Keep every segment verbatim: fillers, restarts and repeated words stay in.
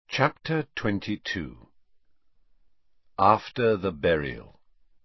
Chapter twenty-two. After the Burial.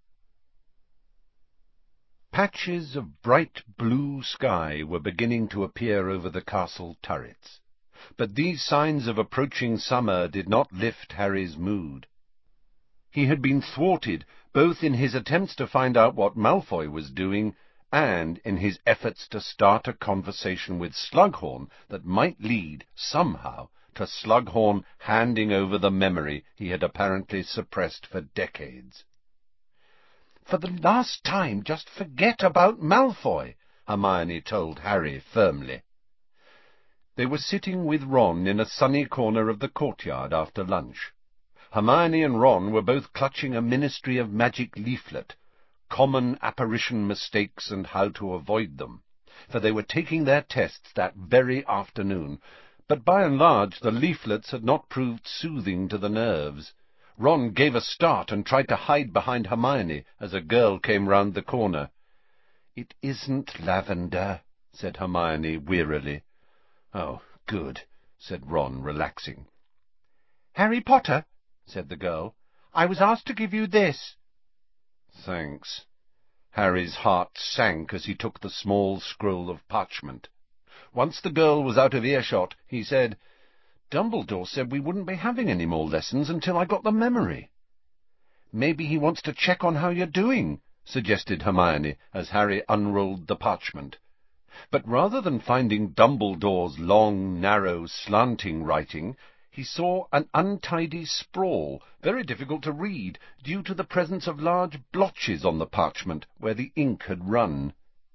Patches of bright blue sky were beginning to appear over the castle turrets, but these signs of approaching summer did not lift Harry's mood. He had been thwarted both in his attempts to find out what Malfoy was doing and in his efforts to start a conversation with Slughorn that might lead, somehow, to Slughorn handing over the memory he had apparently suppressed for decades. "For the last time, just forget about Malfoy," Hermione told Harry firmly. They were sitting with Ron in a sunny corner of the courtyard after lunch. Hermione and Ron were both clutching a Ministry of Magic leaflet, Common Apparition Mistakes and How to Avoid Them, for they were taking their tests that very afternoon. But by and large the leaflets had not proved soothing to the nerves. Ron gave a start and tried to hide behind Hermione as a girl came round the corner. "It isn't lavender," said Hermione wearily. "Oh, good," said Ron, relaxing. "Harry Potter," said the girl, "I was asked to give you this." "Thanks." Harry's heart sank as he took the small scroll of parchment. Once the girl was out of earshot, he said, "Dumbledore said we wouldn't be having any more lessons until I got the memory." "Maybe he wants to check on how you're doing," suggested Hermione, as Harry unrolled the parchment. But rather than finding Dumbledore's long, narrow, slanting writing, he saw an untidy sprawl, very difficult to read, due to the presence of large blotches on the parchment where the ink had run.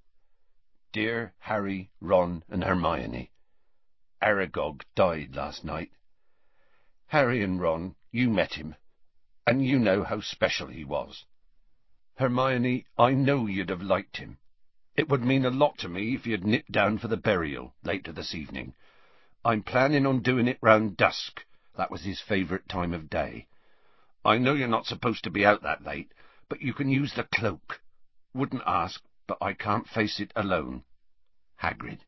"Dear Harry, Ron, and Hermione, Aragog died last night. Harry and Ron, you met him, and you know how special he was. Hermione, I know you'd have liked him. It would mean a lot to me if you'd nipped down for the burial later this evening. I'm planning on doing it round dusk. That was his favourite time of day. I know you're not supposed to be out that late, but you can use the cloak. Wouldn't ask, but I can't face it alone. Hagrid."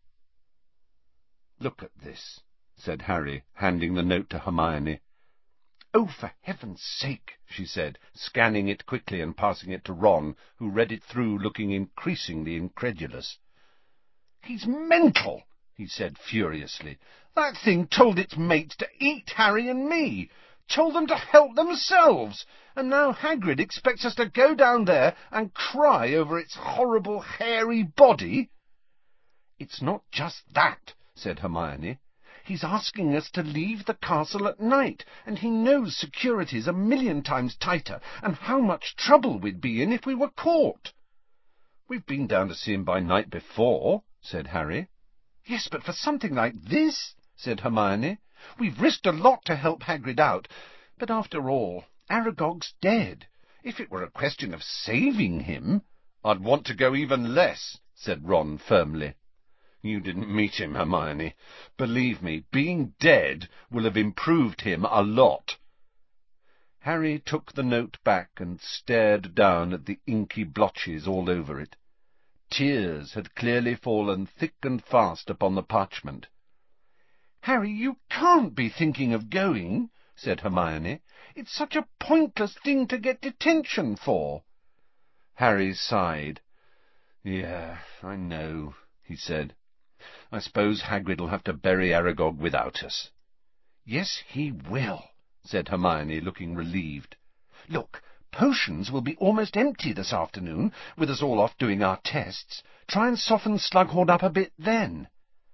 "Look at this," said Harry, handing the note to Hermione. "Oh, for heaven's sake," she said, scanning it quickly and passing it to Ron, who read it through looking increasingly incredulous. "He's mental," he said furiously. "That thing told its mates to eat Harry and me, told them to help themselves, and now Hagrid expects us to go down there and cry over its horrible hairy body." "It's not just that," said Hermione. "He's asking us to leave the castle at night, and he knows security's a million times tighter, and how much trouble we'd be in if we were caught." "We've been down to see him by night before," said Harry. "Yes, but for something like this," said Hermione. "We've risked a lot to help Hagrid out, but after all, Aragog's dead. If it were a question of saving him—" "I'd want to go even less," said Ron firmly. "You didn't meet him, Hermione. Believe me, being dead will have improved him a lot." Harry took the note back and stared down at the inky blotches all over it. Tears had clearly fallen thick and fast upon the parchment. "Harry, you can't be thinking of going," said Hermione. "It's such a pointless thing to get detention for." Harry sighed. "Yeah, I know," he said. "I suppose Hagrid'll have to bury Aragog without us." "Yes, he will," said Hermione, looking relieved. "Look, potions will be almost empty this afternoon, with us all off doing our tests. Try and soften Slughorn up a bit then."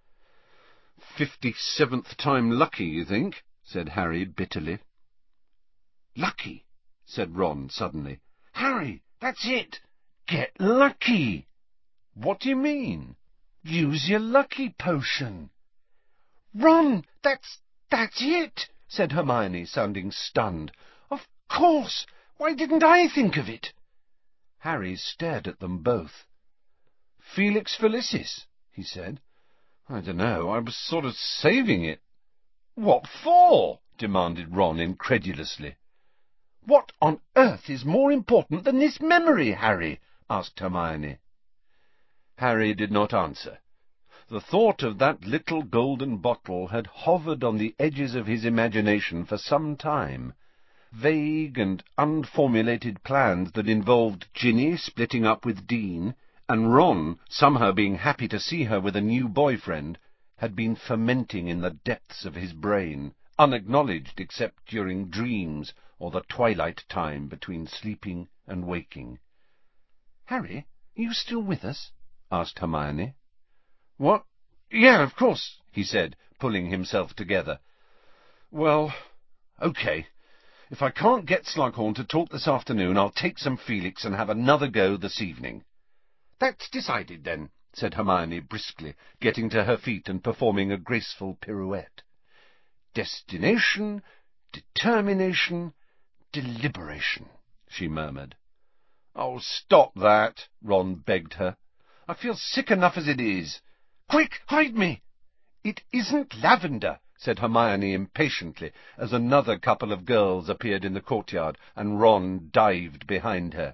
"Fifty-seventh time lucky, you think?" said Harry bitterly. "Lucky," said Ron suddenly. "Harry, that's it! Get lucky!" "What do you mean?" "Use your lucky potion." "Ron, that's... that's it!" said Hermione, sounding stunned. "Of course! Why didn't I think of it?" Harry stared at them both. "Felix Felicis," he said. "I dunno, I was sort of saving it." "What for?" demanded Ron incredulously. "What on earth is more important than this memory, Harry?" asked Hermione. Harry did not answer. The thought of that little golden bottle had hovered on the edges of his imagination for some time. Vague and unformulated plans that involved Ginny splitting up with Dean, and Ron somehow being happy to see her with a new boyfriend, had been fermenting in the depths of his brain, unacknowledged except during dreams or the twilight time between sleeping and waking. "Harry, are you still with us?" asked Hermione. "What? Yeah, of course," he said, pulling himself together. "Well, okay. If I can't get Slughorn to talk this afternoon, I'll take some Felix and have another go this evening." "That's decided, then," said Hermione briskly, getting to her feet and performing a graceful pirouette. "Destination, determination, deliberation," she murmured. "Oh, stop that," Ron begged her. "I feel sick enough as it is. Quick, hide me!" "It isn't lavender," said Hermione impatiently, as another couple of girls appeared in the courtyard, and Ron dived behind her.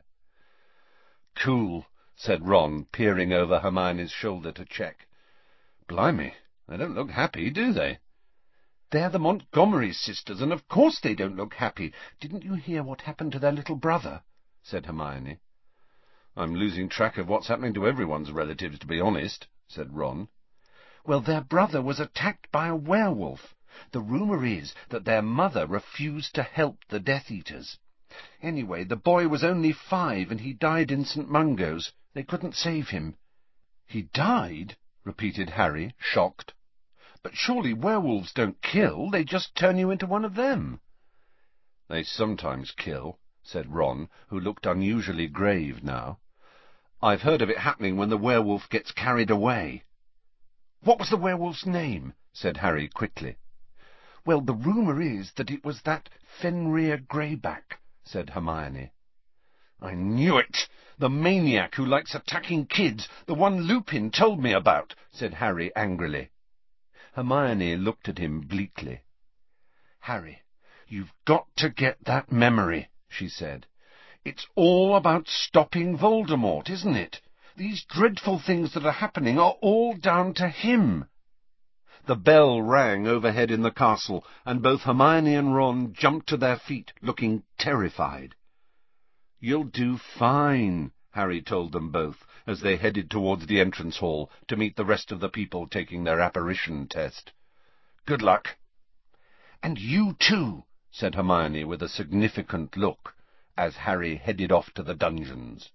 "Cool," said Ron, peering over Hermione's shoulder to check. "Blimey, they don't look happy, do they?" "They're the Montgomery sisters, and of course they don't look happy. Didn't you hear what happened to their little brother?" said Hermione. "I'm losing track of what's happening to everyone's relatives, to be honest," said Ron. "Well, their brother was attacked by a werewolf. The rumour is that their mother refused to help the Death Eaters. Anyway, the boy was only five, and he died in Saint Mungo's. They couldn't save him." "He died?" repeated Harry, shocked. "But surely werewolves don't kill, they just turn you into one of them." "They sometimes kill," said Ron, who looked unusually grave now. "I've heard of it happening when the werewolf gets carried away." "What was the werewolf's name?" said Harry quickly. "Well, the rumour is that it was that Fenrir Greyback," said Hermione. "I knew it! The maniac who likes attacking kids, the one Lupin told me about," said Harry angrily. Hermione looked at him bleakly. "Harry, you've got to get that memory," she said. "It's all about stopping Voldemort, isn't it? These dreadful things that are happening are all down to him." The bell rang overhead in the castle, and both Hermione and Ron jumped to their feet, looking terrified. "You'll do fine," Harry told them both, as they headed towards the entrance hall to meet the rest of the people taking their apparition test. "Good luck." "And you too," said Hermione with a significant look, as Harry headed off to the dungeons.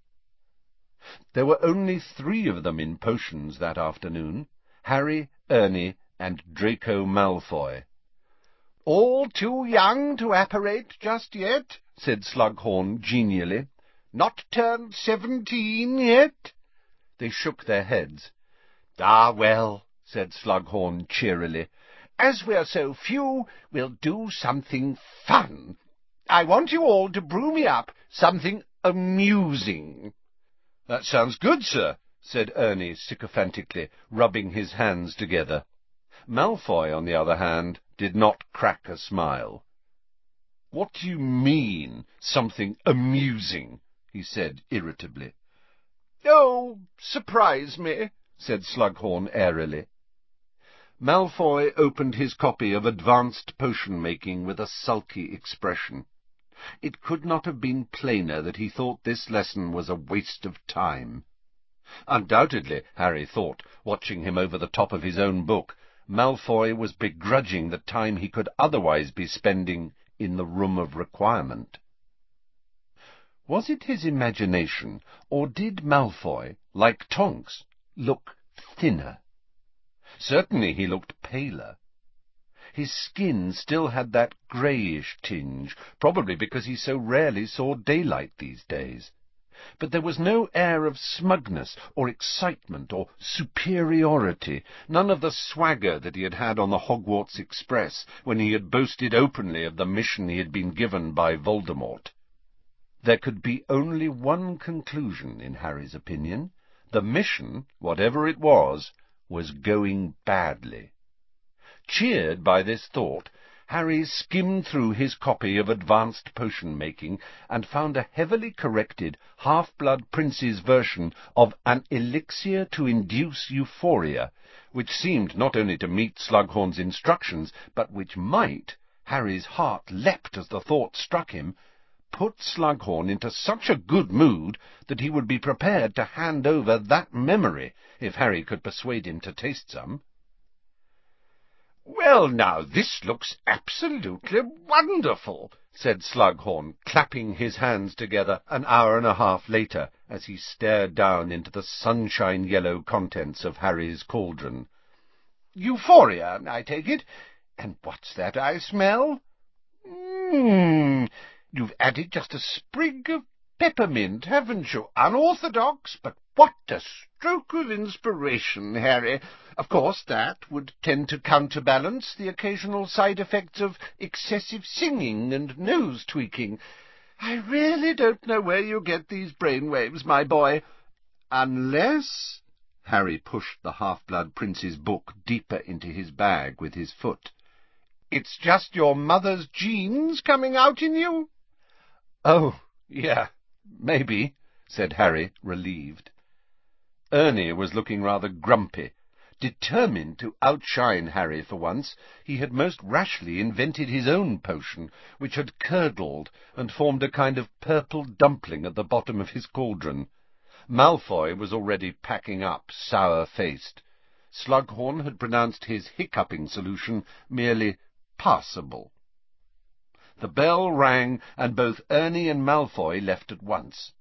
There were only three of them in potions that afternoon, Harry, Ernie, and Draco Malfoy. "All too young to apparate just yet," said Slughorn genially. "Not turned seventeen yet?" They shook their heads. "Ah, well," said Slughorn cheerily, "as we're so few, we'll do something fun. I want you all to brew me up something amusing." "That sounds good, sir," said Ernie sycophantically, rubbing his hands together. Malfoy, on the other hand, did not crack a smile. "What do you mean, something amusing?" he said irritably. "Oh, surprise me," said Slughorn airily. Malfoy opened his copy of Advanced Potion-Making with a sulky expression. It could not have been plainer that he thought this lesson was a waste of time. Undoubtedly, Harry thought, watching him over the top of his own book, Malfoy was begrudging the time he could otherwise be spending in the Room of Requirement. Was it his imagination, or did Malfoy, like Tonks, look thinner? Certainly he looked paler. His skin still had that greyish tinge, probably because he so rarely saw daylight these days. But there was no air of smugness or excitement or superiority, none of the swagger that he had had on the Hogwarts Express, when he had boasted openly of the mission he had been given by Voldemort. There could be only one conclusion, in Harry's opinion. The mission, whatever it was, was going badly. Cheered by this thought, Harry skimmed through his copy of Advanced Potion-Making and found a heavily corrected Half-Blood Prince's version of An Elixir to Induce Euphoria, which seemed not only to meet Slughorn's instructions, but which might, Harry's heart leapt as the thought struck him, put Slughorn into such a good mood that he would be prepared to hand over that memory, if Harry could persuade him to taste some. "Well, now, this looks absolutely wonderful," said Slughorn, clapping his hands together an hour and a half later, as he stared down into the sunshine-yellow contents of Harry's cauldron. "Euphoria, I take it? And what's that I smell? Mmm, you've added just a sprig of peppermint, haven't you? Unorthodox, but what a stroke of inspiration, Harry. Of course, that would tend to counterbalance the occasional side effects of excessive singing and nose-tweaking. I really don't know where you get these brain-waves, my boy. Unless—" Harry pushed the Half-Blood Prince's book deeper into his bag with his foot. "It's just your mother's genes coming out in you?" "Oh, yeah, maybe," said Harry, relieved. Ernie was looking rather grumpy. Determined to outshine Harry for once, he had most rashly invented his own potion, which had curdled and formed a kind of purple dumpling at the bottom of his cauldron. Malfoy was already packing up, sour-faced. Slughorn had pronounced his hiccuping solution merely passable. The bell rang, and both Ernie and Malfoy left at once.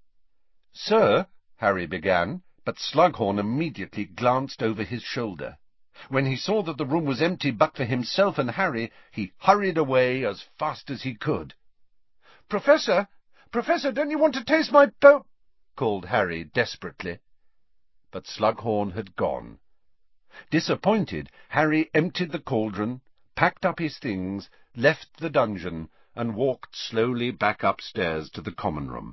"Sir," Harry began, but Slughorn immediately glanced over his shoulder. When he saw that the room was empty but for himself and Harry, he hurried away as fast as he could. "Professor! Professor, don't you want to taste my po—" called Harry desperately. But Slughorn had gone. Disappointed, Harry emptied the cauldron, packed up his things, left the dungeon, and walked slowly back upstairs to the common room.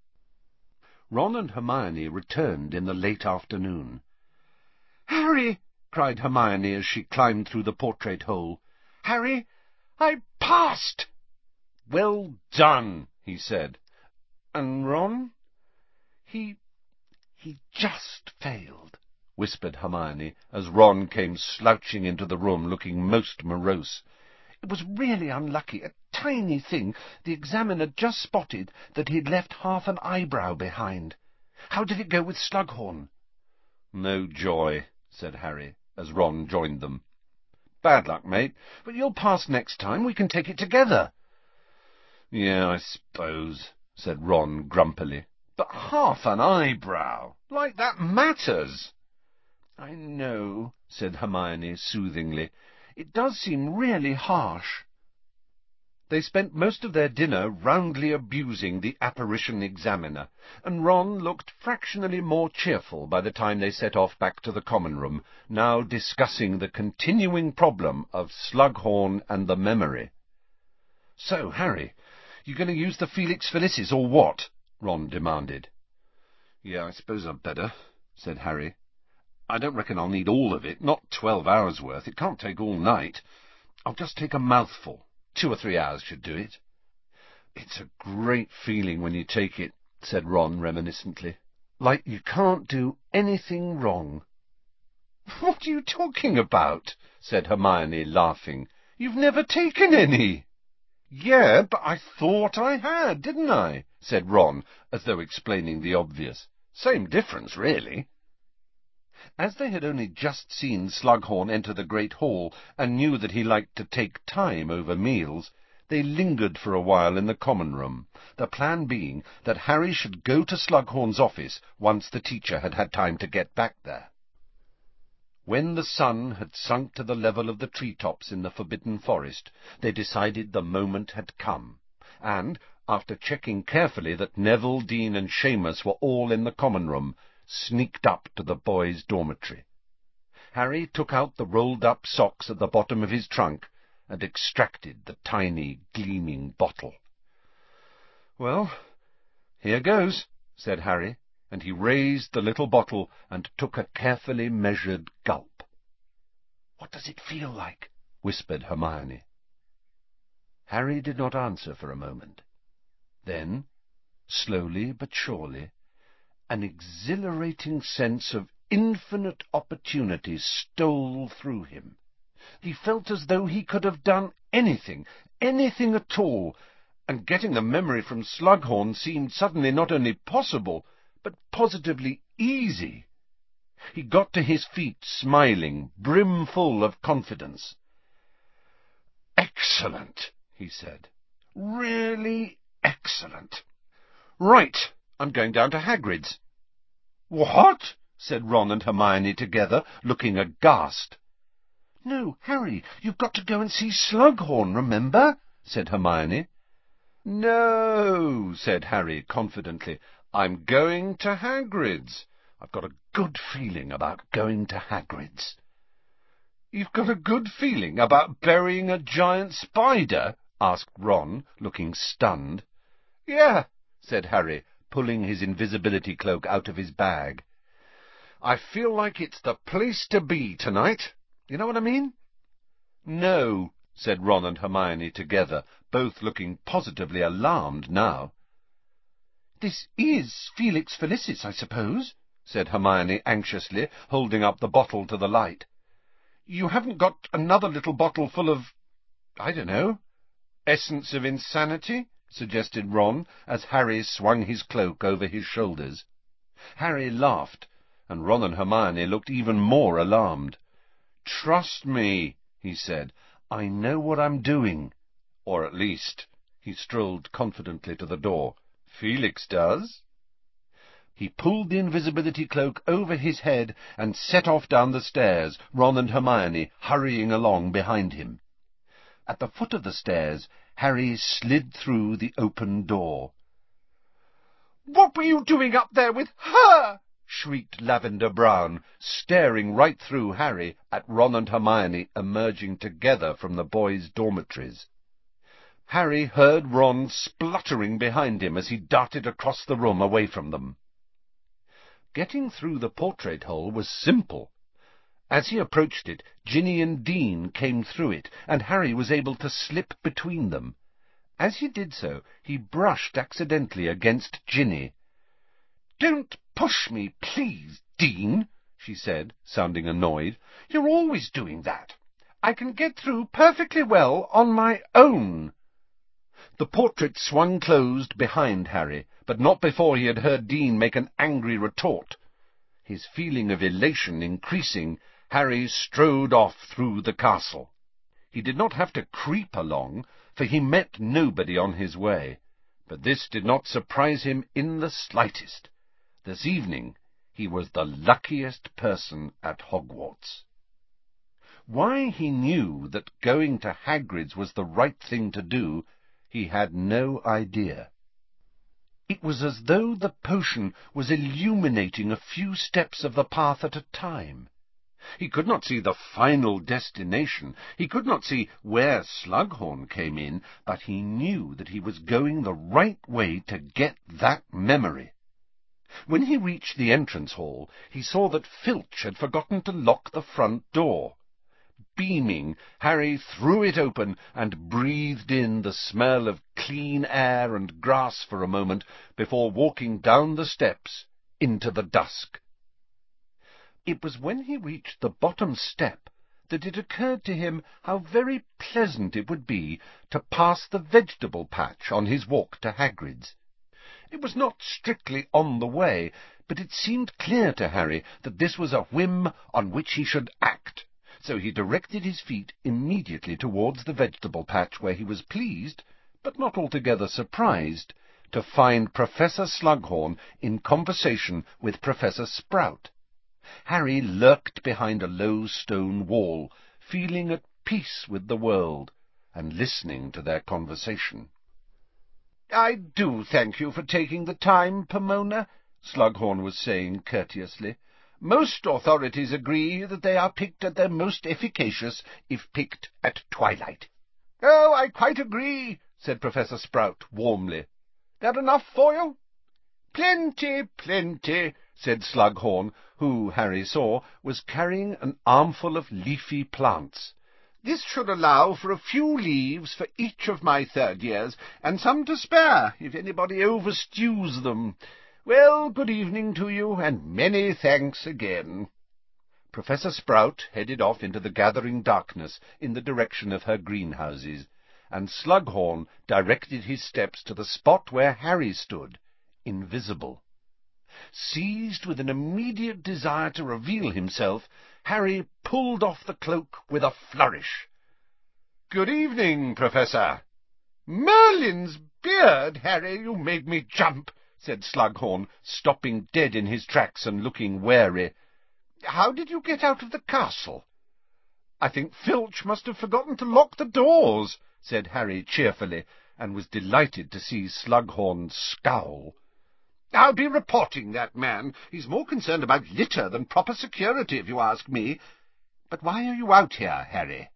Ron and Hermione returned in the late afternoon. "Harry!" cried Hermione as she climbed through the portrait hole. "Harry, I passed!" "Well done," he said. "And Ron?" He... he just failed," whispered Hermione, as Ron came slouching into the room looking most morose. "It was really unlucky, a tiny thing. The examiner just spotted that he'd left half an eyebrow behind. How did it go with Slughorn?" "No joy," said Harry, as Ron joined them. "Bad luck, mate, but you'll pass next time. We can take it together." "Yeah, I suppose," said Ron grumpily. "But half an eyebrow, like that matters." "I know," said Hermione soothingly. "It does seem really harsh." They spent most of their dinner roundly abusing the apparition examiner, and Ron looked fractionally more cheerful by the time they set off back to the common room, now discussing the continuing problem of Slughorn and the memory. "So, Harry, you going to use the Felix Felicis, or what?" Ron demanded. "Yeah, I suppose I'd better," said Harry. "I don't reckon I'll need all of it, not twelve hours' worth. It can't take all night. I'll just take a mouthful. Two or three hours should do it." "It's a great feeling when you take it," said Ron reminiscently. "Like you can't do anything wrong." "What are you talking about?" said Hermione, laughing. "You've never taken any." "Yeah, but I thought I had, didn't I?" said Ron, as though explaining the obvious. "Same difference, really." As they had only just seen Slughorn enter the great hall, and knew that he liked to take time over meals, they lingered for a while in the common room, the plan being that Harry should go to Slughorn's office once the teacher had had time to get back there. When the sun had sunk to the level of the tree-tops in the Forbidden Forest, they decided the moment had come, and, after checking carefully that Neville, Dean, and Seamus were all in the common room, sneaked up to the boys' dormitory. Harry took out the rolled-up socks at the bottom of his trunk and extracted the tiny, gleaming bottle. "Well, here goes," said Harry, and he raised the little bottle and took a carefully measured gulp. "What does it feel like?" whispered Hermione. Harry did not answer for a moment. Then, slowly but surely, an exhilarating sense of infinite opportunity stole through him. He felt as though he could have done anything, anything at all, and getting the memory from Slughorn seemed suddenly not only possible, but positively easy. He got to his feet, smiling, brimful of confidence. "Excellent," he said. "Really excellent. Right, I'm going down to Hagrid's." "What?" said Ron and Hermione together, looking aghast. "No, Harry, you've got to go and see Slughorn, remember?" said Hermione. "No," said Harry confidently. "I'm going to Hagrid's. I've got a good feeling about going to Hagrid's." "You've got a good feeling about burying a giant spider?" asked Ron, looking stunned. "Yeah," said Harry, pulling his invisibility cloak out of his bag. "I feel like it's the place to be tonight. You know what I mean?" "No," said Ron and Hermione together, both looking positively alarmed now. "This is Felix Felicis, I suppose?" said Hermione anxiously, holding up the bottle to the light. "You haven't got another little bottle full of, I don't know, essence of insanity?" suggested Ron, as Harry swung his cloak over his shoulders. Harry laughed, and Ron and Hermione looked even more alarmed. "Trust me," he said. "I know what I'm doing. Or at least," he strolled confidently to the door, "Felix does." He pulled the invisibility cloak over his head and set off down the stairs, Ron and Hermione hurrying along behind him. At the foot of the stairs, Harry slid through the open door. "What were you doing up there with her?" shrieked Lavender Brown, staring right through Harry at Ron and Hermione emerging together from the boys' dormitories. Harry heard Ron spluttering behind him as he darted across the room away from them. Getting through the portrait hole was simple. As he approached it, Ginny and Dean came through it, and Harry was able to slip between them. As he did so, he brushed accidentally against Ginny. "Don't push me, please, Dean," she said, sounding annoyed. "You're always doing that. I can get through perfectly well on my own." The portrait swung closed behind Harry, but not before he had heard Dean make an angry retort. His feeling of elation increasing, Harry strode off through the castle. He did not have to creep along, for he met nobody on his way, but this did not surprise him in the slightest. This evening he was the luckiest person at Hogwarts. Why he knew that going to Hagrid's was the right thing to do, he had no idea. It was as though the potion was illuminating a few steps of the path at a time. He could not see the final destination, he could not see where Slughorn came in, but he knew that he was going the right way to get that memory. When he reached the entrance hall, he saw that Filch had forgotten to lock the front door. Beaming, Harry threw it open and breathed in the smell of clean air and grass for a moment before walking down the steps into the dusk. It was when he reached the bottom step that it occurred to him how very pleasant it would be to pass the vegetable patch on his walk to Hagrid's. It was not strictly on the way, but it seemed clear to Harry that this was a whim on which he should act, so he directed his feet immediately towards the vegetable patch, where he was pleased, but not altogether surprised, to find Professor Slughorn in conversation with Professor Sprout. Harry lurked behind a low stone wall, feeling at peace with the world, and listening to their conversation. "I do thank you for taking the time, Pomona," Slughorn was saying courteously. "Most authorities agree that they are picked at their most efficacious if picked at twilight." "Oh, I quite agree," said Professor Sprout warmly. "That enough for you?" "Plenty, plenty," said Slughorn, who, Harry saw, was carrying an armful of leafy plants. This should allow for a few leaves for each of my third years, and some to spare, if anybody overstews them. Well, good evening to you, and many thanks again." Professor Sprout headed off into the gathering darkness in the direction of her greenhouses, and Slughorn directed his steps to the spot where Harry stood, invisible. Seized with an immediate desire to reveal himself, Harry pulled off the cloak with a flourish. "Good evening, Professor." "Merlin's beard, Harry, you made me jump," said Slughorn, stopping dead in his tracks and looking wary. "How did you get out of the castle?" "I think Filch must have forgotten to lock the doors," said Harry cheerfully, and was delighted to see Slughorn scowl. "I'll be reporting that man. He's more concerned about litter than proper security, if you ask me. But why are you out here, Harry?"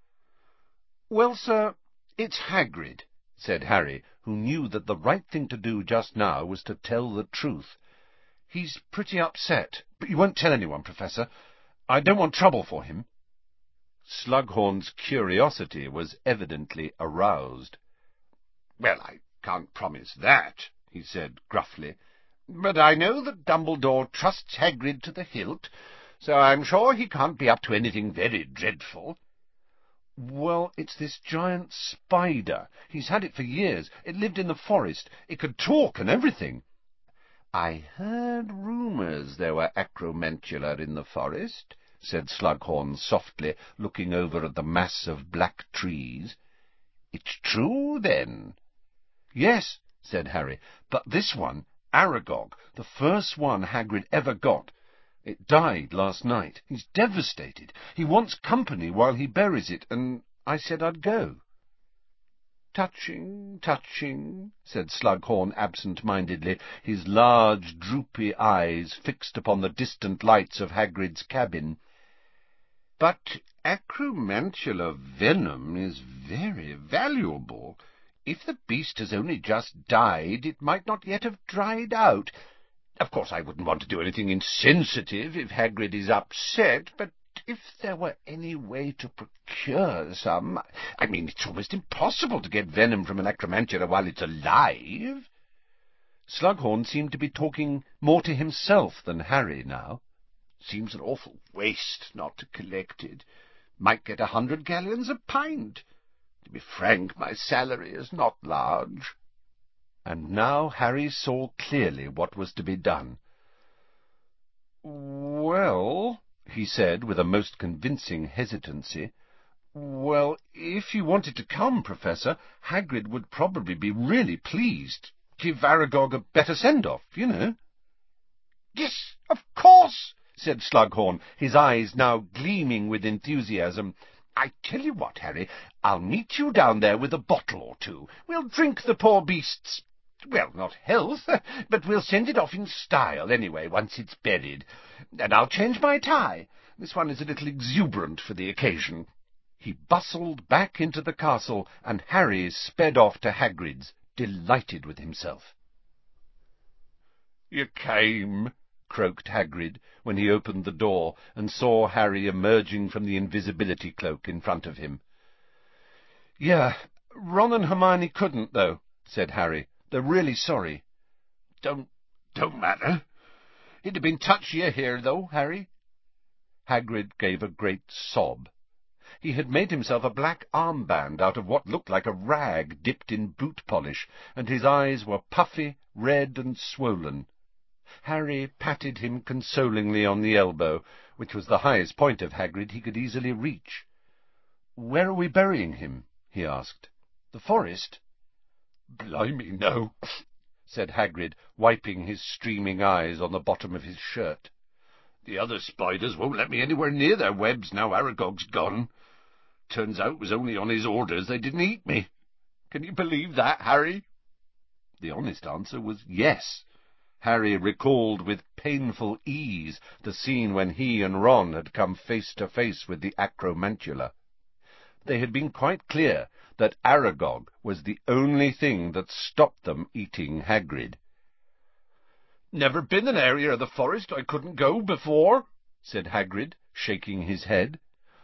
"Well, sir, it's Hagrid," said Harry, who knew that the right thing to do just now was to tell the truth. "He's pretty upset, but you won't tell anyone, Professor. I don't want trouble for him." Slughorn's curiosity was evidently aroused. "Well, I can't promise that," he said gruffly, "but I know that Dumbledore trusts Hagrid to the hilt, so I'm sure he can't be up to anything very dreadful." "Well, it's this giant spider. He's had it for years. It lived in the forest. It could talk and everything." "I heard rumours there were acromantula in the forest," said Slughorn softly, looking over at the mass of black trees. "It's true, then?" "Yes," said Harry, "but this one, Aragog, the first one Hagrid ever got, it died last night. He's devastated. He wants company while he buries it, and I said I'd go." "Touching, touching," said Slughorn absent-mindedly, his large, droopy eyes fixed upon the distant lights of Hagrid's cabin. "But acromantula venom is very valuable. If the beast has only just died, it might not yet have dried out. Of course, I wouldn't want to do anything insensitive if Hagrid is upset, but if there were any way to procure some... I mean, it's almost impossible to get venom from an acromantula while it's alive." Slughorn seemed to be talking more to himself than Harry now. "Seems an awful waste not to collect it. Might get a hundred galleons a pint. To be frank, my salary is not large." And now Harry saw clearly what was to be done. "Well," he said, with a most convincing hesitancy, "well, if you wanted to come, Professor, Hagrid would probably be really pleased. Give Aragog a better send-off, you know." "Yes, of course," said Slughorn, his eyes now gleaming with enthusiasm. "I tell you what, Harry, I'll meet you down there with a bottle or two. We'll drink the poor beast's, well, not health, but we'll send it off in style anyway, once it's buried. And I'll change my tie. This one is a little exuberant for the occasion." He bustled back into the castle, and Harry sped off to Hagrid's, delighted with himself. "You came," croaked Hagrid, when he opened the door and saw Harry emerging from the invisibility cloak in front of him. "Yeah, Ron and Hermione couldn't, though," said Harry. "They're really sorry." Don't, don't matter. It'd have been touchier here, though, Harry." Hagrid gave a great sob. He had made himself a black armband out of what looked like a rag dipped in boot polish, and his eyes were puffy, red, and swollen. Harry patted him consolingly on the elbow, which was the highest point of Hagrid he could easily reach. "Where are we burying him?" he asked. "The forest?" "Blimey, no," said Hagrid, wiping his streaming eyes on the bottom of his shirt. "The other spiders won't let me anywhere near their webs now Aragog's gone. Turns out it was only on his orders they didn't eat me. Can you believe that, Harry?" The honest answer was yes. Harry recalled with painful ease the scene when he and Ron had come face to face with the acromantula. They had been quite clear that Aragog was the only thing that stopped them eating Hagrid. "Never been an area of the forest I couldn't go before," said Hagrid, shaking his head.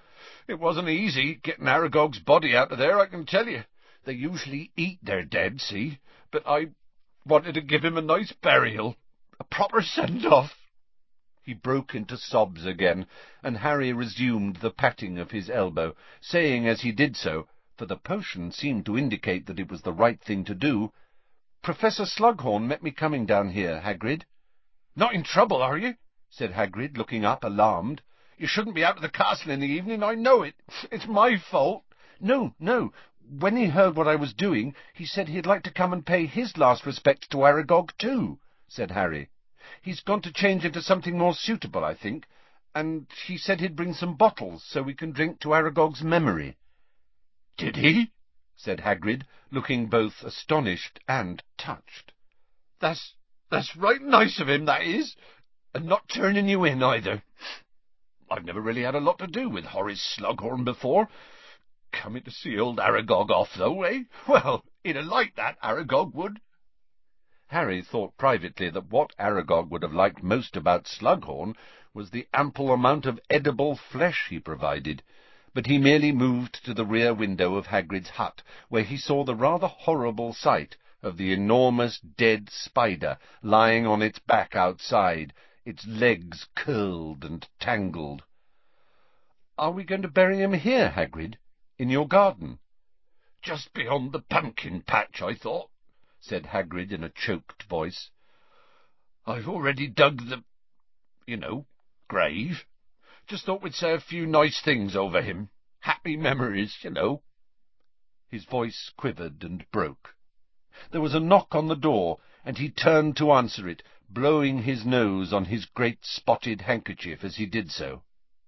It wasn't easy getting Aragog's body out of there, I can tell you. They usually eat their dead, see? But I wanted to give him a nice burial, a proper send-off. He broke into sobs again, and Harry resumed the patting of his elbow, saying as he did so, for the potion seemed to indicate that it was the right thing to do, "Professor Slughorn met me coming down here, Hagrid." "Not in trouble, are you?" said Hagrid, looking up, alarmed. "You shouldn't be out of the castle in the evening, I know it. It's my fault." "No, no. When he heard what I was doing, he said he'd like to come and pay his last respects to Aragog too," said Harry. "He's gone to change into something more suitable, I think, and he said he'd bring some bottles so we can drink to Aragog's memory." "Did he?" said Hagrid, looking both astonished and touched. That's that's right nice of him, that is, and not turning you in, either. I've never really had a lot to do with Horace Slughorn before. Coming to see old Aragog off, though, eh? Well, he'd have liked that, Aragog would." Harry thought privately that what Aragog would have liked most about Slughorn was the ample amount of edible flesh he provided, but he merely moved to the rear window of Hagrid's hut, where he saw the rather horrible sight of the enormous dead spider lying on its back outside, its legs curled and tangled. "Are we going to bury him here, Hagrid, in your garden?" "Just beyond the pumpkin patch, I thought," said Hagrid in a choked voice. "I've already dug the, you know, grave. Just thought we'd say a few nice things over him. Happy memories, you know." His voice quivered and broke. There was a knock on the door, and he turned to answer it, blowing his nose on his great spotted handkerchief as he did so.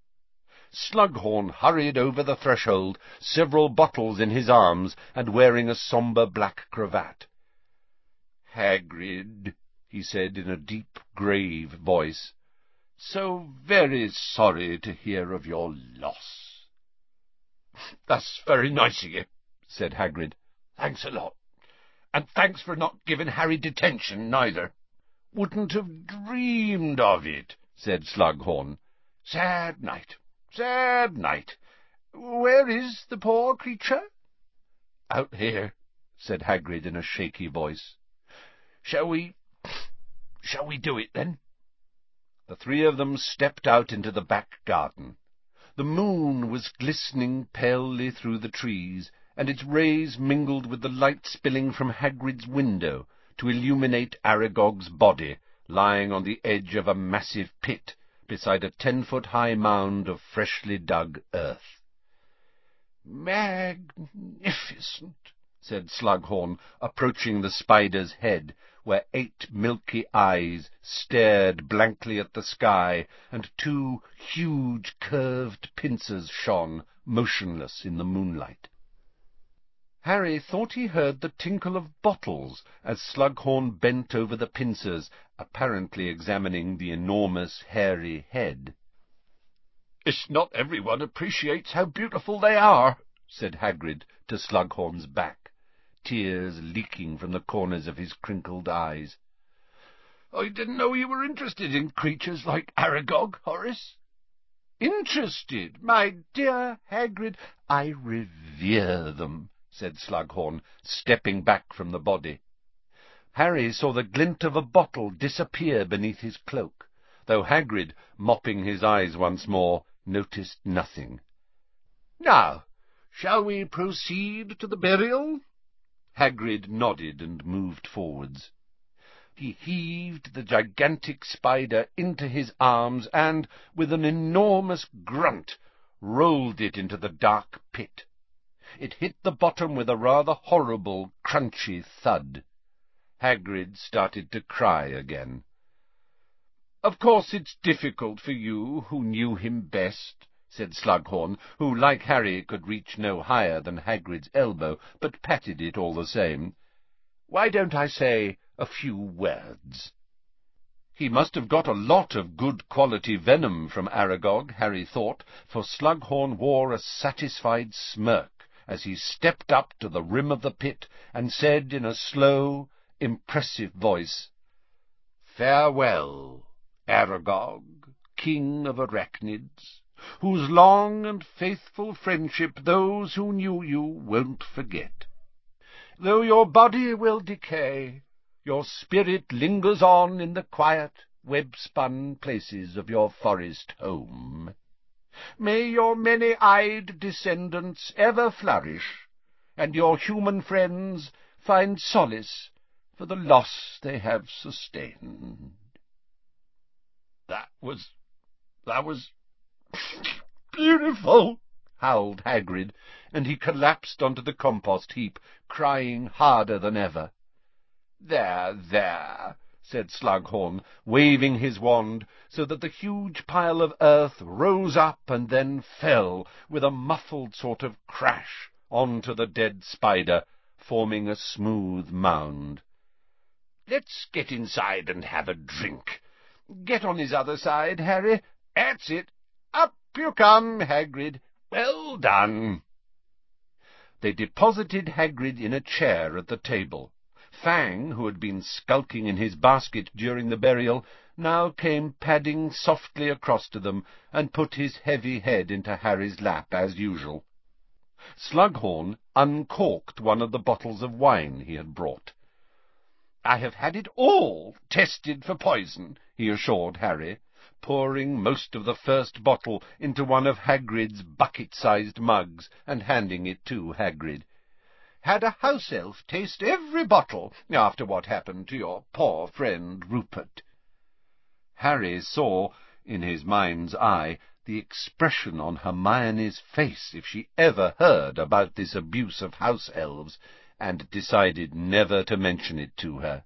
Slughorn hurried over the threshold, several bottles in his arms, and wearing a sombre black cravat. "Hagrid," he said in a deep, grave voice, "so very sorry to hear of your loss." "That's very nice of you," said Hagrid. "Thanks a lot. And thanks for not giving Harry detention, neither." "Wouldn't have dreamed of it," said Slughorn. "Sad night, sad night. Where is the poor creature?" "Out here," said Hagrid in a shaky voice. "Shall we... shall we do it, then?" The three of them stepped out into the back garden. The moon was glistening palely through the trees, and its rays mingled with the light spilling from Hagrid's window to illuminate Aragog's body, lying on the edge of a massive pit beside a ten-foot-high mound of freshly dug earth. "Magnificent," said Slughorn, approaching the spider's head, where eight milky eyes stared blankly at the sky, and two huge curved pincers shone, motionless in the moonlight. Harry thought he heard the tinkle of bottles as Slughorn bent over the pincers, apparently examining the enormous hairy head. "It's not everyone appreciates how beautiful they are," said Hagrid to Slughorn's back, tears leaking from the corners of his crinkled eyes. "I didn't know you were interested in creatures like Aragog, Horace." "Interested, my dear Hagrid? I revere them," said Slughorn, stepping back from the body. Harry saw the glint of a bottle disappear beneath his cloak, though Hagrid, mopping his eyes once more, noticed nothing. "Now, shall we proceed to the burial?" Hagrid nodded and moved forwards. He heaved the gigantic spider into his arms and, with an enormous grunt, rolled it into the dark pit. It hit the bottom with a rather horrible, crunchy thud. Hagrid started to cry again. "Of course it's difficult for you, who knew him best," said Slughorn, who, like Harry, could reach no higher than Hagrid's elbow, but patted it all the same. "Why don't I say a few words?" He must have got a lot of good-quality venom from Aragog, Harry thought, for Slughorn wore a satisfied smirk as he stepped up to the rim of the pit and said in a slow, impressive voice, "Farewell, Aragog, King of Arachnids. whose long and faithful friendship those who knew you won't forget. Though your body will decay, your spirit lingers on in the quiet, web-spun places of your forest home. May your many-eyed descendants ever flourish, and your human friends find solace for the loss they have sustained. That was... that was... beautiful, howled Hagrid, and he collapsed onto the compost heap, crying harder than ever. There, there, said Slughorn, waving his wand so that the huge pile of earth rose up and then fell with a muffled sort of crash onto the dead spider, forming a smooth mound. Let's get inside and have a drink. Get on his other side, Harry. That's it. Up you come, Hagrid. Well done. They deposited Hagrid in a chair at the table. Fang, who had been skulking in his basket during the burial, now came padding softly across to them and put his heavy head into Harry's lap as usual. Slughorn uncorked one of the bottles of wine he had brought. "I have had it all tested for poison," he assured Harry, pouring most of the first bottle into one of Hagrid's bucket-sized mugs and handing it to Hagrid. "Had a house elf taste every bottle after what happened to your poor friend Rupert." Harry saw, in his mind's eye, the expression on Hermione's face if she ever heard about this abuse of house elves, and decided never to mention it to her.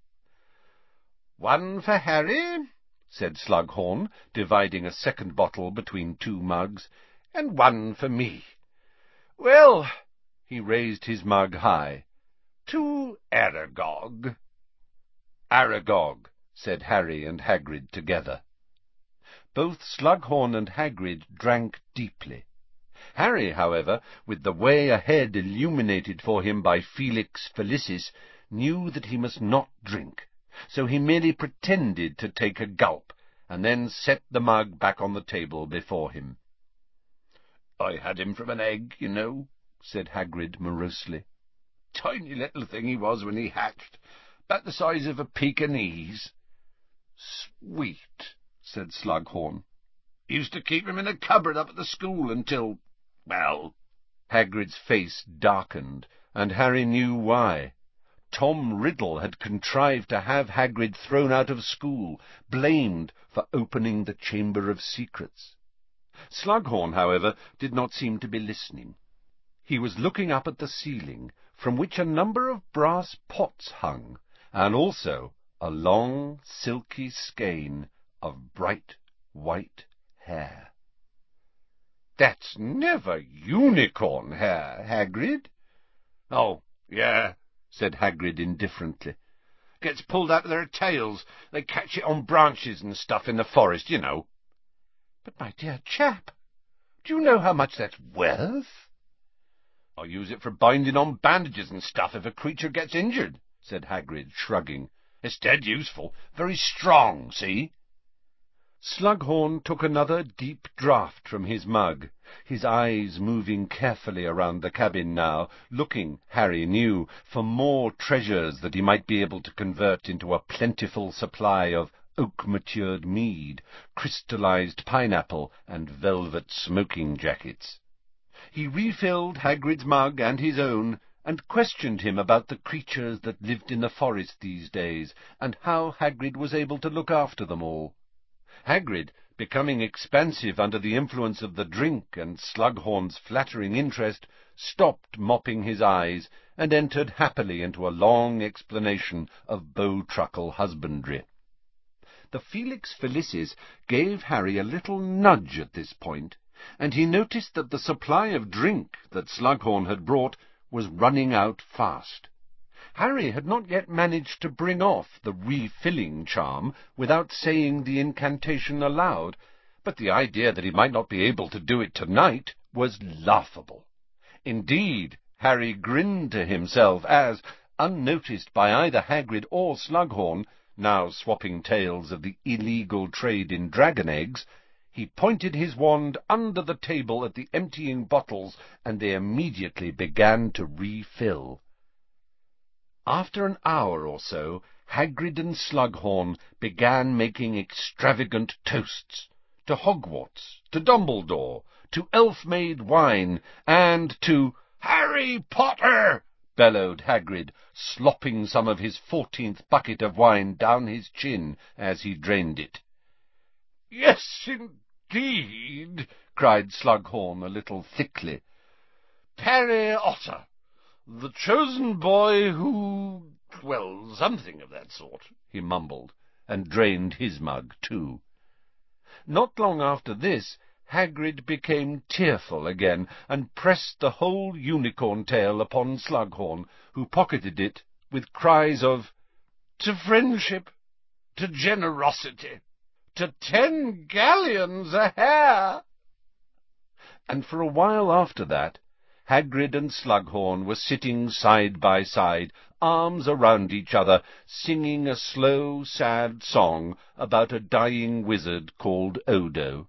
"One for Harry," said Slughorn, dividing a second bottle between two mugs, "and one for me. Well," he raised his mug high, "to Aragog." "Aragog," said Harry and Hagrid together. Both Slughorn and Hagrid drank deeply. Harry, however, with the way ahead illuminated for him by Felix Felicis, knew that he must not drink, so he merely pretended to take a gulp, and then set the mug back on the table before him. "I had him from an egg, you know," said Hagrid morosely. "Tiny little thing he was when he hatched, about the size of a Pekingese." "Sweet," said Slughorn. "Used to keep him in a cupboard up at the school until, well—" Hagrid's face darkened, and Harry knew why. Tom Riddle had contrived to have Hagrid thrown out of school, blamed for opening the Chamber of Secrets. Slughorn, however, did not seem to be listening. He was looking up at the ceiling, from which a number of brass pots hung, and also a long, silky skein of bright white hair. "That's never unicorn hair, Hagrid." "Oh, yeah," said Hagrid indifferently. "Gets pulled out of their tails. They catch it on branches and stuff in the forest, you know." "But, my dear chap, do you know how much that's worth?" "I use it for binding on bandages and stuff if a creature gets injured," said Hagrid, shrugging. "It's dead useful. Very strong, see?" Slughorn took another deep draught from his mug, his eyes moving carefully around the cabin now, looking, Harry knew, for more treasures that he might be able to convert into a plentiful supply of oak-matured mead, crystallized pineapple, and velvet smoking jackets. He refilled Hagrid's mug and his own, and questioned him about the creatures that lived in the forest these days, and how Hagrid was able to look after them all. Hagrid, becoming expansive under the influence of the drink and Slughorn's flattering interest, stopped mopping his eyes, and entered happily into a long explanation of bow-truckle husbandry. The Felix Felicis gave Harry a little nudge at this point, and he noticed that the supply of drink that Slughorn had brought was running out fast. Harry had not yet managed to bring off the refilling charm without saying the incantation aloud, but the idea that he might not be able to do it tonight was laughable. Indeed, Harry grinned to himself as, unnoticed by either Hagrid or Slughorn, now swapping tales of the illegal trade in dragon eggs, He pointed his wand under the table at the emptying bottles, and they immediately began to refill. After an hour or so, Hagrid and Slughorn began making extravagant toasts to Hogwarts, to Dumbledore, to elf-made wine, and to Harry Potter, bellowed Hagrid, slopping some of his fourteenth bucket of wine down his chin as he drained it. "Yes, indeed," cried Slughorn a little thickly. "Perry Otter, the chosen boy who... well, something of that sort," he mumbled, and drained his mug too. Not long after this, Hagrid became tearful again, and pressed the whole unicorn tale upon Slughorn, who pocketed it with cries of, "To friendship, to generosity, to ten galleons a hair!" And for a while after that, Hagrid and Slughorn were sitting side by side, arms around each other, singing a slow, sad song about a dying wizard called Odo.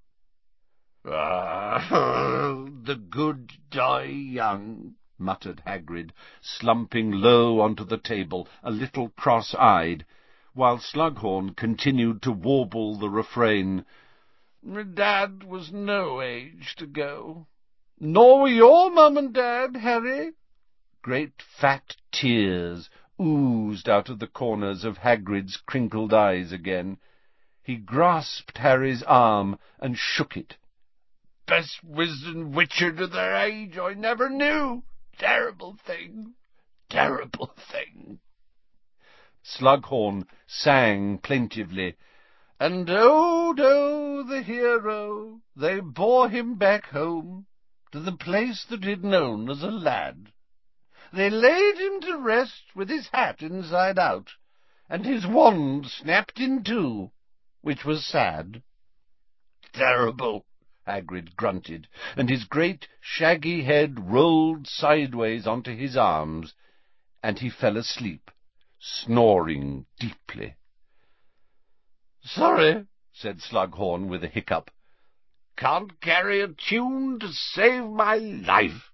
"Ah, the good die young," muttered Hagrid, slumping low onto the table, a little cross-eyed, while Slughorn continued to warble the refrain, "Dad was no age to go." "Nor were your mum and dad, Harry." Great fat tears oozed out of the corners of Hagrid's crinkled eyes again. He grasped Harry's arm and shook it. "Best wizard and witcher to their age I never knew. Terrible thing, terrible thing." Slughorn sang plaintively, "And Odo the hero, they bore him back home, to the place that he'd known as a lad. They laid him to rest with his hat inside out, and his wand snapped in two, which was sad." "Terrible," Hagrid grunted, and his great shaggy head rolled sideways onto his arms, and he fell asleep, snoring deeply. "Sorry," said Slughorn with a hiccup. "Can't carry a tune to save my life."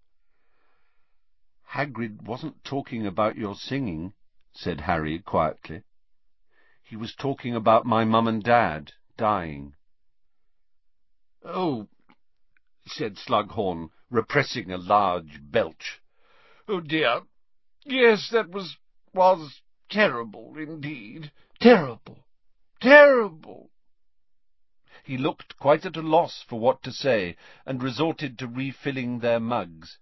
"Hagrid wasn't talking about your singing," said Harry quietly. "He was talking about my mum and dad dying." "Oh," said Slughorn, repressing a large belch. "Oh, dear. Yes, that was, was terrible indeed. Terrible, terrible." He looked quite at a loss for what to say, and resorted to refilling their mugs.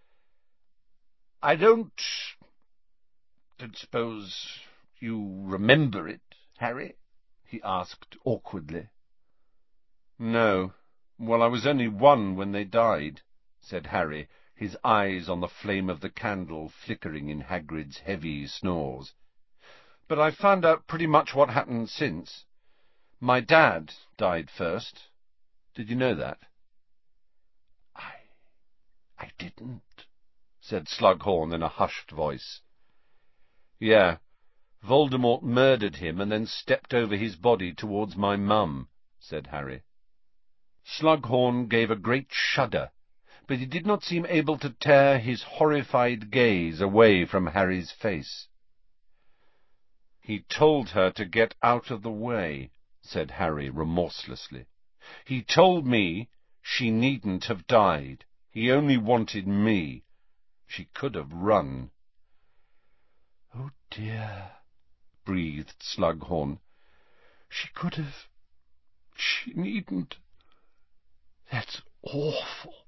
"I don't... don't suppose you remember it, Harry?" he asked awkwardly. "No. Well, I was only one when they died," said Harry, his eyes on the flame of the candle flickering in Hagrid's heavy snores. "But I've found out pretty much what happened since. My dad died first. Did you know that?" I... I didn't," said Slughorn in a hushed voice. "Yeah, Voldemort murdered him and then stepped over his body towards my mum," said Harry. Slughorn gave a great shudder, but he did not seem able to tear his horrified gaze away from Harry's face. "He told her to get out of the way," said Harry remorselessly. "He told me she needn't have died. He only wanted me. She could have run." "Oh, dear," breathed Slughorn. "She could have... she needn't... That's awful."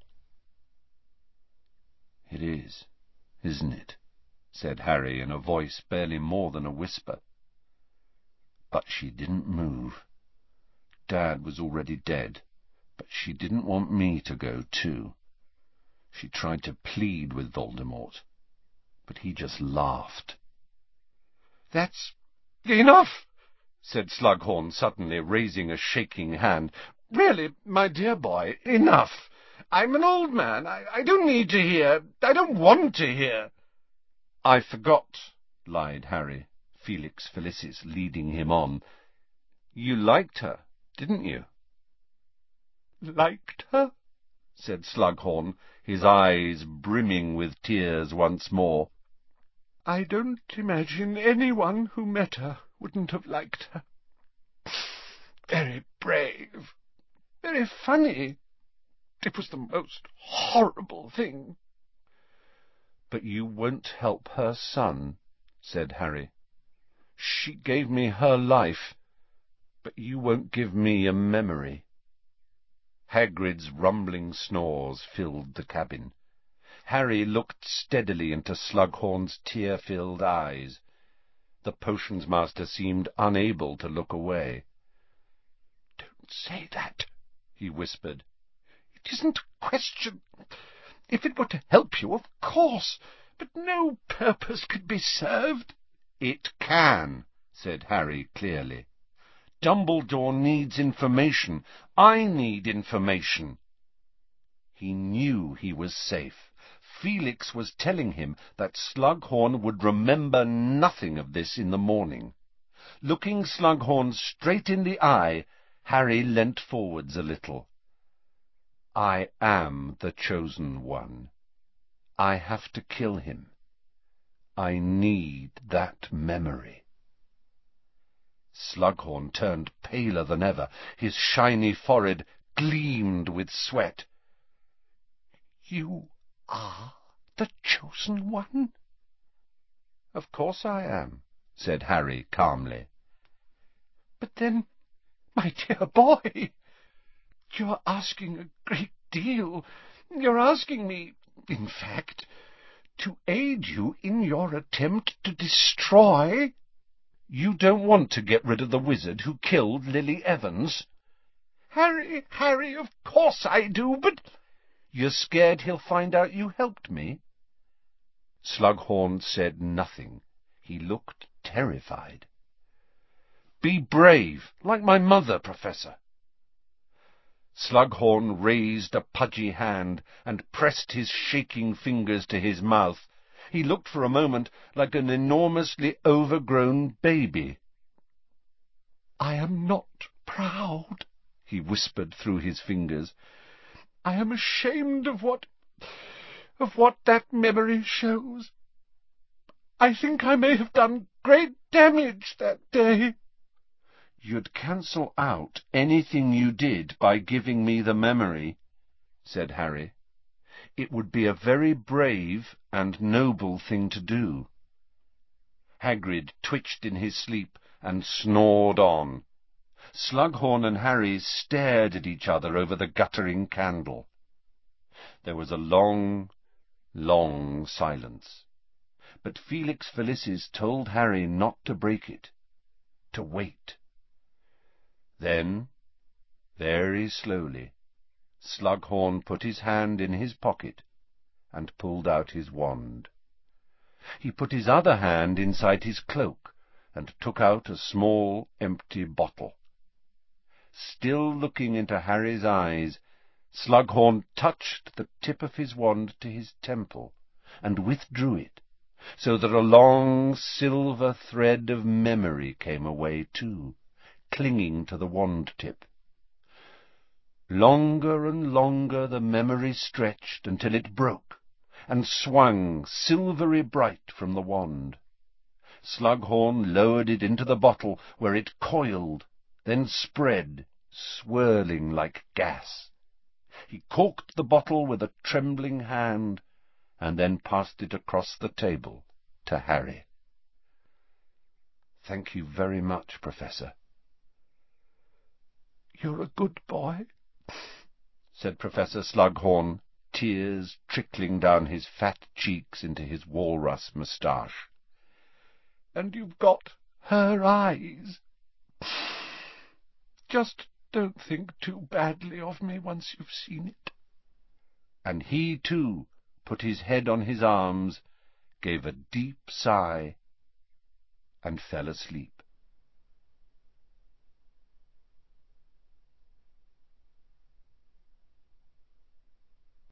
"It is, isn't it?" said Harry in a voice barely more than a whisper. "But she didn't move. Dad was already dead, but she didn't want me to go too. She tried to plead with Voldemort, but he just laughed." "That's enough," said Slughorn suddenly, raising a shaking hand. "Really, my dear boy, enough. I'm an old man. I, I don't need to hear. I don't want to hear." "I forgot," lied Harry, Felix Felicis leading him on. "You liked her, didn't you?" liked her?" said Slughorn, his eyes brimming with tears once more. "I don't imagine anyone who met her wouldn't have liked her. Very brave, very funny. It was the most horrible thing." "But you won't help her son," said Harry. "She gave me her life, but you won't give me a memory." Hagrid's rumbling snores filled the cabin. Harry looked steadily into Slughorn's tear-filled eyes. The potions-master seemed unable to look away. "Don't say that," he whispered. "It isn't a question. If it were to help you, of course, but no purpose could be served." "It can," said Harry clearly. "Dumbledore needs information. I need information." He knew he was safe. Felix was telling him that Slughorn would remember nothing of this in the morning. Looking Slughorn straight in the eye, Harry leant forwards a little. "I am the chosen one. I have to kill him. I need that memory." Slughorn turned paler than ever. His shiny forehead gleamed with sweat. "You are the chosen one?" "Of course I am," said Harry calmly. "But then, my dear boy, you're asking a great deal. You're asking me, in fact, to aid you in your attempt to destroy—" "You don't want to get rid of the wizard who killed Lily Evans?" "Harry, Harry, of course I do, but—" "You're scared he'll find out you helped me?" Slughorn said nothing. He looked terrified. "Be brave, like my mother, Professor." Slughorn raised a pudgy hand and pressed his shaking fingers to his mouth. He looked for a moment like an enormously overgrown baby. "I am not proud," he whispered through his fingers. "I am ashamed of what... of what that memory shows. I think I may have done great damage that day." "You'd cancel out anything you did by giving me the memory," said Harry. "It would be a very brave and noble thing to do." Hagrid twitched in his sleep and snored on. Slughorn and Harry stared at each other over the guttering candle. There was a long, long silence, but Felix Felicis told Harry not to break it, to wait. Then, very slowly, Slughorn put his hand in his pocket and pulled out his wand. He put his other hand inside his cloak and took out a small, empty bottle. Still looking into Harry's eyes, Slughorn touched the tip of his wand to his temple and withdrew it, so that a long silver thread of memory came away too, clinging to the wand-tip. Longer and longer the memory stretched until it broke and swung silvery bright from the wand. Slughorn lowered it into the bottle, where it coiled, then spread, swirling like gas. He corked the bottle with a trembling hand, and then passed it across the table to Harry. "Thank you very much, Professor." "You're a good boy," said Professor Slughorn, tears trickling down his fat cheeks into his walrus moustache. "And you've got her eyes. Just don't think too badly of me once you've seen it." And he, too, put his head on his arms, gave a deep sigh, and fell asleep.